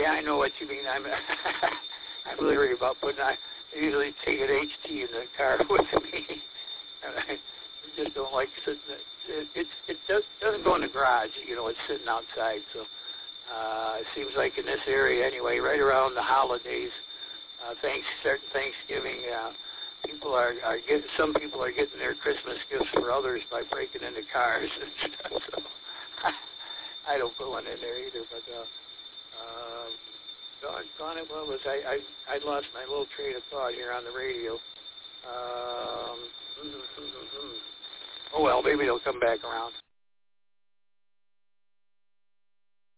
Yeah, I know what you mean. I'm I'm leery about putting. I usually take an HT in the car with me. And I just don't like sitting. It doesn't go in the garage. You know, it's sitting outside. So it seems like in this area anyway, right around the holidays, starting Thanksgiving, people are getting. Some people are getting their Christmas gifts for others by breaking into cars and stuff. So I don't put one in there either. But doggone it, what was I lost my little train of thought here on the radio. Oh well, maybe they'll come back around.